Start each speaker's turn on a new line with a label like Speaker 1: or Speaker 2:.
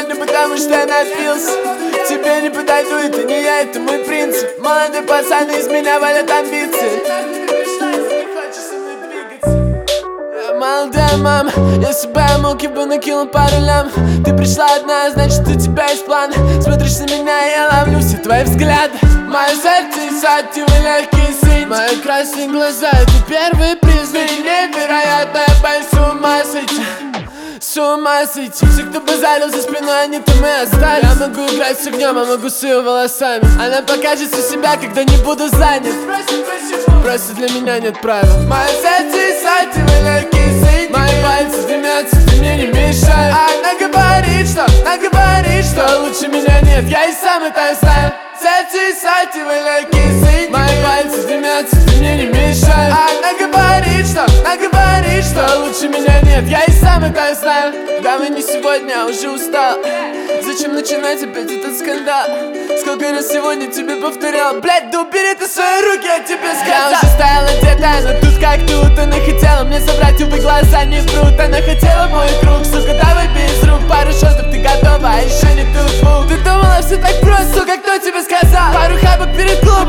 Speaker 1: сегодня, потому что я напился. Тебе не подойду, это не я, это мой принцип. Молодой пацан, из меня валят амбиции. Молодая мама, если бы я мог, я бы накинул пару лям. Ты пришла одна, значит у тебя есть план. Смотришь на меня, я ловлю все твои взгляды. Мое сердце и сативы легкие синь. Мои красные глаза, это первые признаки. Невероятно, я боюсь с ума сойти. С ума сойти. Все, кто базарил за спиной, они там и остались. Я могу играть с огнем, а могу с ее волосами. Она покажет всю себя, когда не буду занят. Просто для меня нет правил. Мое сердце и сативы легкие синь. Мои пальцы дымятся, ты мне не мешай. Она говорит, что лучше меня нет. Я и сам это знаю. Сердце и сативы легкие синь. Мои пальцы дымятся, ты мне не мешай. Она говорит, что лучше меня нет. Я и сам это знаю. Давай не сегодня, я уже устал. Зачем начинать опять этот скандал? Сколько раз сегодня тебе повторял: блять, да убери ты свои руки, я тебе сказал. Я уже стояла где-то, но тут как тут. Она хотела мне собрать, увы, глаза не врут. Она хотела мой круг, сука, давай без рук. Пару шотов, ты готова, а еще не тут звук. Ты думала все так просто, сука, кто тебе сказал? Пару хабок перед клубом.